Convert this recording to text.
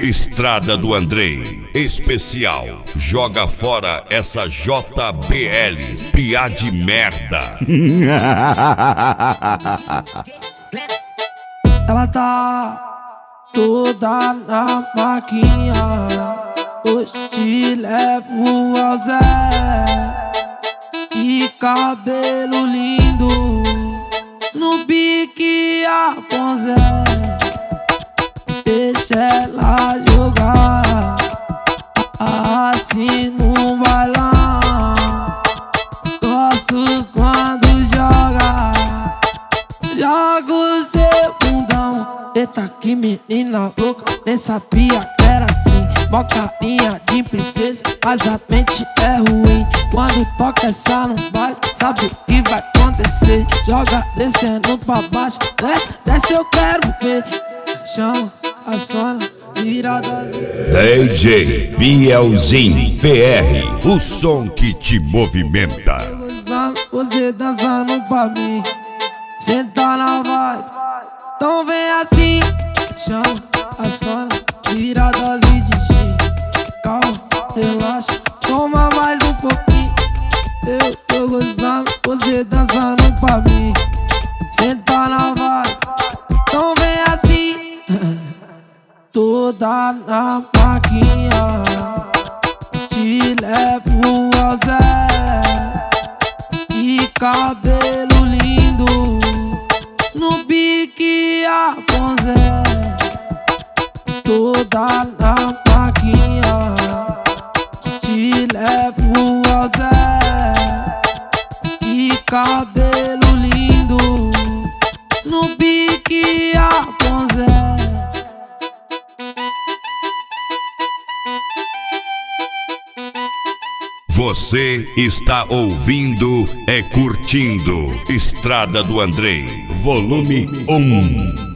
Estrada do Andrei, especial. Joga fora essa JBL, piá de merda. Ela tá toda na maquinha, hoje te levo ao Zé. Que cabelo lindo, no pique a Ponzé. Deixa ela jogar assim no bailão. Gosto quando joga, joga o seu bundão. Eita, que menina louca, nem sabia que era assim. Mó carinha de princesa, mas a mente é ruim. Quando toca essa no baile, sabe o que vai acontecer. Joga descendo pra baixo, desce, desce, eu quero ver. Chama a zona, virada DJ Bielzinho PR, o som que te movimenta. Você dançando pra mim, senta na vibe, então vem assim. Chama a zona, virada de DJ. Calma, relaxa, toma mais um pouquinho. Eu tô gozando, você dançando pra mim, senta na vibe, então vem assim. Toda na maquinha, te levo ao Zé. Que cabelo lindo, no pique a Ponzé. Toda na maquinha, te levo ao Zé. Que cabelo lindo, no pique a Ponzé. Você está ouvindo, curtindo Estrada do Andrei, volume 1.